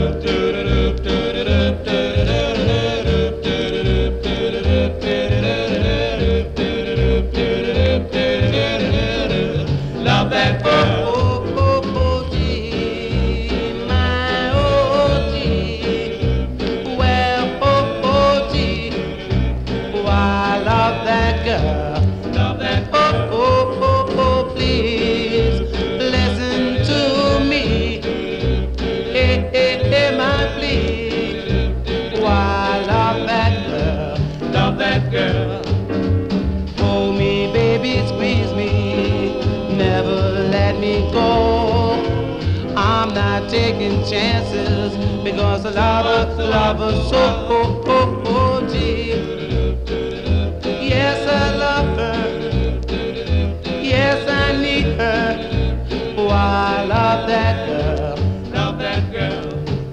Love that girl. Oh, oh, oh, gee, my, oh, gee. Well, oh, oh, gee. Oh, I love that girl. Love that girl. Oh, oh, oh, oh, please listen to me. Hey, hey, hey, my please. Oh, I love that girl. Love that girl. Hold me, baby, squeeze me. Never let me go. I'm not taking chances because I love her so. Oh, oh, oh, gee. Yes, I love her. Yes, I need her. Oh, I love that girl. Love that girl.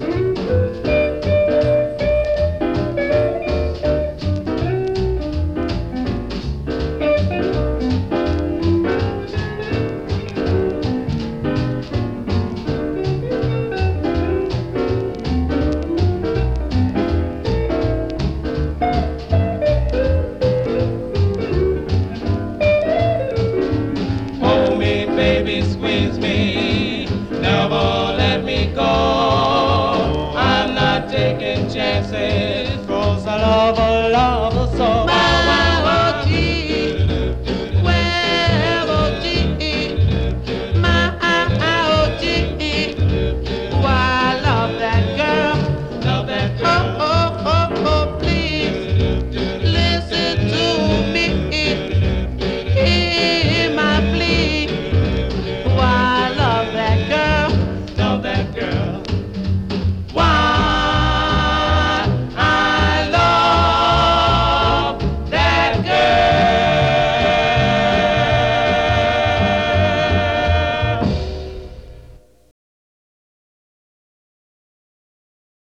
Hold me, baby, squeeze me. Never let me go. I'm not taking chances. 'Cause I love her, love her.